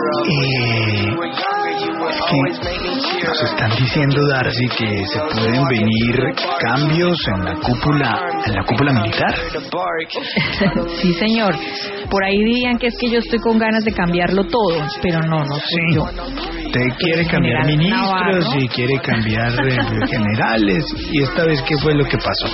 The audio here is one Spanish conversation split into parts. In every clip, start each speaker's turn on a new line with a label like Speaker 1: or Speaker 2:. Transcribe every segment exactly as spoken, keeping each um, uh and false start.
Speaker 1: Eh, es que nos están diciendo, Darcy, que se pueden venir cambios en la cúpula, en la cúpula militar.
Speaker 2: Sí, señor. Por ahí dirían que es que yo estoy con ganas de cambiarlo todo, pero no, no soy
Speaker 1: Sí.
Speaker 2: yo.
Speaker 1: Usted quiere cambiar ministros
Speaker 2: Navarro.
Speaker 1: y quiere cambiar eh, generales. ¿Y esta vez qué fue lo que pasó?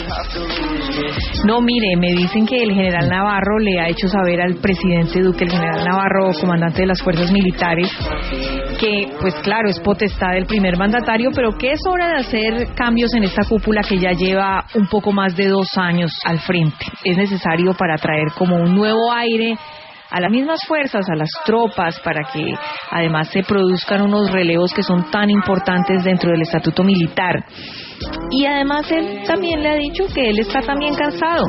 Speaker 2: No, mire, me dicen que el general Navarro le ha hecho saber al presidente Duque, el general Navarro, comandante de las fuerzas militares, que, pues claro, es potestad del primer mandatario, pero que es hora de hacer cambios en esta cúpula que ya lleva un poco más de dos años al frente. Es necesario para traer como un nuevo aire a las mismas fuerzas, a las tropas, para que además se produzcan unos relevos que son tan importantes dentro del estatuto militar. Y además él también le ha dicho que él está también cansado,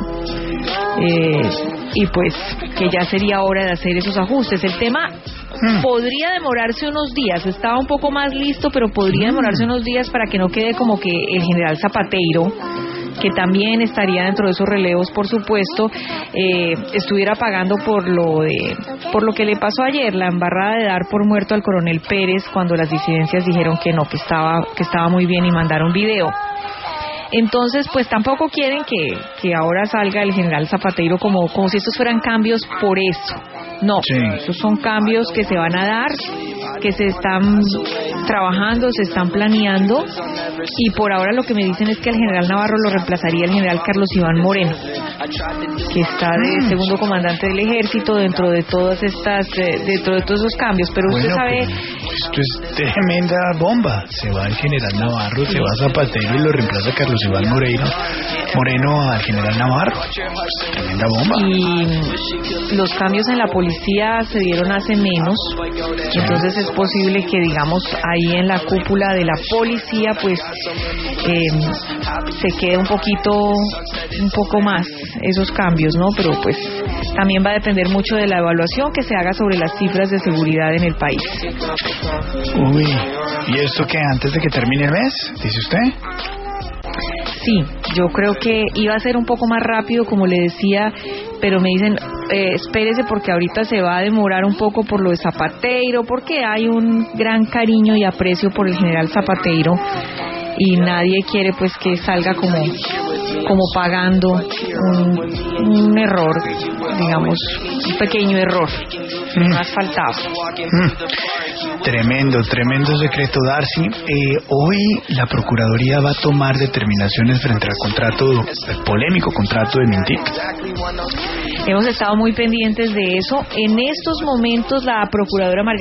Speaker 2: eh, y pues que ya sería hora de hacer esos ajustes. El tema hmm. podría demorarse unos días, estaba un poco más listo, pero podría hmm. demorarse unos días para que no quede como que el general Zapateiro, que también estaría dentro de esos relevos, por supuesto, eh, estuviera pagando por lo de por lo que le pasó ayer, la embarrada de dar por muerto al coronel Pérez cuando las disidencias dijeron que no, que estaba que estaba muy bien y mandaron video. Entonces, pues tampoco quieren que, que ahora salga el general Zapateiro como, como si estos fueran cambios por eso. No, sí. Estos son cambios que se van a dar, que se están trabajando, se están planeando, y por ahora lo que me dicen es que el general Navarro lo reemplazaría el general Carlos Iván Moreno, que está de segundo comandante del ejército dentro de todas estas, de, dentro de todos esos cambios. Pero usted
Speaker 1: bueno,
Speaker 2: sabe,
Speaker 1: esto es tremenda bomba. Se va el general Navarro, sí. se va Zapateiro y lo reemplaza Carlos Iván Moreno, Moreno al general Navarro. Pues, tremenda bomba.
Speaker 2: Y los cambios en la policía se dieron hace menos, entonces es posible que, digamos, ahí en la cúpula de la policía, pues eh, se quede un poquito, un poco más esos cambios, ¿no? Pero pues también va a depender mucho de la evaluación que se haga sobre las cifras de seguridad en el país.
Speaker 1: Uy, ¿y esto qué, antes de que termine el mes, dice usted?
Speaker 2: Sí, yo creo que iba a ser un poco más rápido, como le decía, pero me dicen, eh, espérese porque ahorita se va a demorar un poco por lo de Zapateiro, porque hay un gran cariño y aprecio por el general Zapateiro y nadie quiere pues que salga como como pagando un, un error, digamos, un pequeño error que mm. más faltaba.
Speaker 1: Mm. Tremendo, tremendo secreto, Darcy. Eh, hoy la Procuraduría va a tomar determinaciones frente al contrato, el polémico contrato de Mintic.
Speaker 2: Hemos estado muy pendientes de eso. En estos momentos la Procuradora Margarita